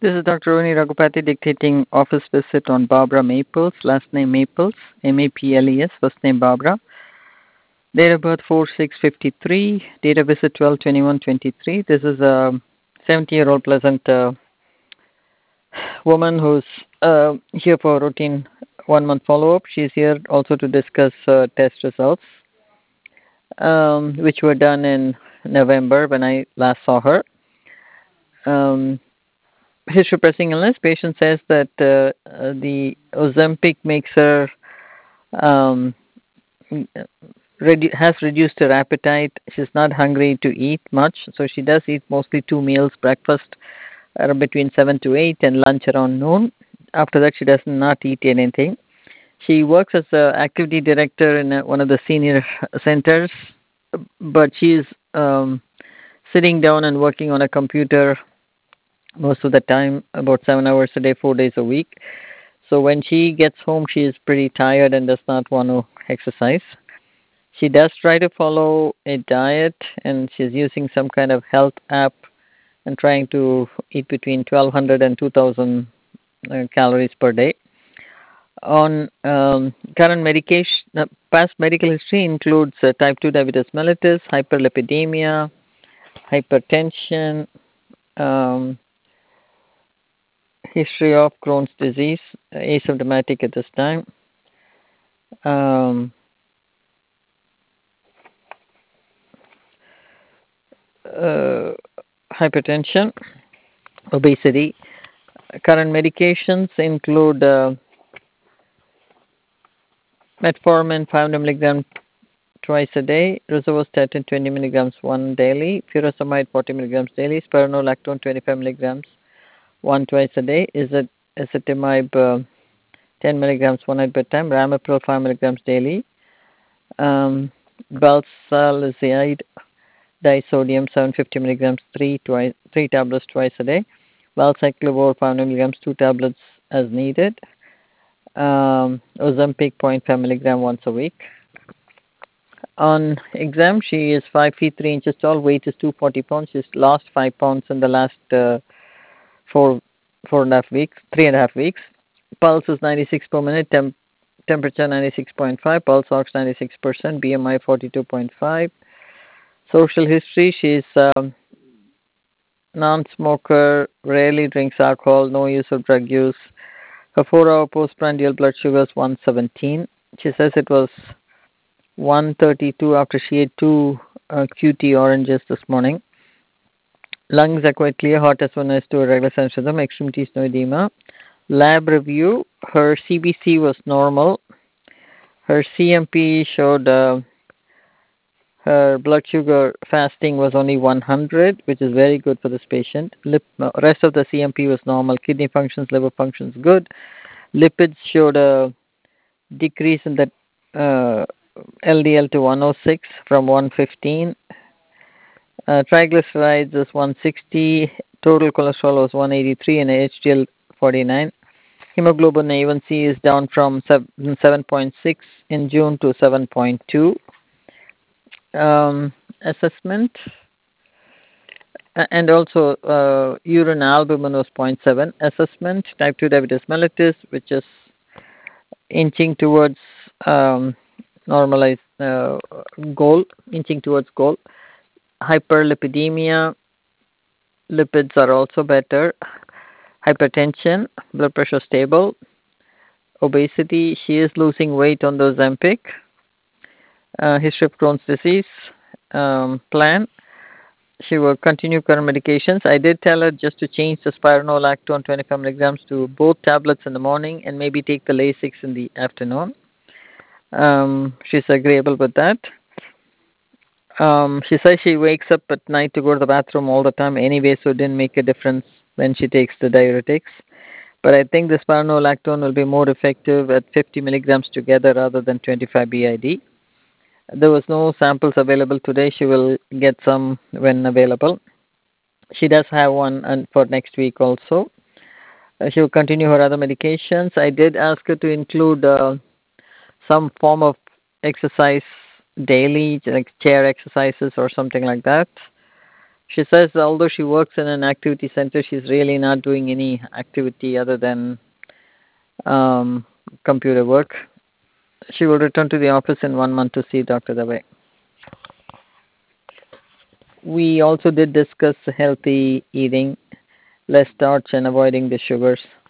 This is Dr. Roni Raghupati dictating office visit on Barbara Maples, last name Maples, Maples, first name Barbara. Date of birth 4/6/53, date of visit 12/21/23. This is a 70-year-old pleasant woman who's here for a routine 1-month follow-up. She's here also to discuss test results, which were done in November when I last saw her. History pressing illness. Patient says that the Ozempic makes her has reduced her appetite. She's not hungry to eat much, so she does eat mostly 2 meals: breakfast between 7 to 8 and lunch around noon. After that, she does not eat anything. She works as an activity director in one of the senior centers, but she's sitting down and working on a computer most of the time, about 7 hours a day, 4 days a week. So when she gets home, she is pretty tired and does not want to exercise. She does try to follow a diet, and she's using some kind of health app and trying to eat between 1,200 and 2,000 calories per day. On current medication, past medical history includes type 2 diabetes mellitus, hyperlipidemia, hypertension, history of Crohn's disease, asymptomatic at this time. Hypertension, obesity. Current medications include metformin 500 milligrams twice a day, rosuvastatin 20 milligrams one daily, furosemide 40 milligrams daily, spironolactone 25 milligrams twice a day, ezetimibe 10 milligrams one at bedtime, ramipril 5 milligrams daily, valsartan disodium 750 milligrams three tablets twice a day, valcyclovir 500 milligrams 2 tablets as needed, Ozempic 0.5 milligram once a week. On exam, she is 5 feet 3 inches tall, weight is 240 pounds. She's lost 5 pounds in the last 3.5 weeks. Pulse is 96 per minute, temperature 96.5, pulse ox 96%, BMI 42.5. Social history, she's non-smoker, rarely drinks alcohol, no use of drug use. Her 4-hour postprandial blood sugar is 117. She says it was 132 after she ate 2 QT oranges this morning. Lungs are quite clear, hot as one is to a regular sinus rhythm, extremities no edema. Lab review, her CBC was normal. Her CMP showed her blood sugar fasting was only 100, which is very good for this patient. Rest of the CMP was normal. Kidney functions, liver functions good. Lipids showed a decrease in the LDL to 106 from 115. Triglycerides is 160. Total cholesterol was 183 and HDL 49. Hemoglobin A1C is down from 7.6 in June to 7.2. Assessment and also urine albumin was 0.7. Assessment, type 2 diabetes mellitus, which is inching towards normalized goal, inching towards goal. Hyperlipidemia, lipids are also better. Hypertension, blood pressure stable. Obesity, she is losing weight on the Ozempic. History of Crohn's disease plan. She will continue current medications. I did tell her just to change the spironolactone 25 milligrams to both tablets in the morning and maybe take the Lasix in the afternoon. She's agreeable with that. She says she wakes up at night to go to the bathroom all the time anyway, so it didn't make a difference when she takes the diuretics. But I think the spironolactone will be more effective at 50 milligrams together rather than 25 BID. There was no samples available today. She will get some when available. She does have one for next week also. She will continue her other medications. I did ask her to include some form of exercise daily, like chair exercises or something like that. She says although she works in an activity center, she's really not doing any activity other than um, computer work. She will return to the office in 1 month to see Dr. Dave. We also did discuss healthy eating, less starch, and avoiding the sugars.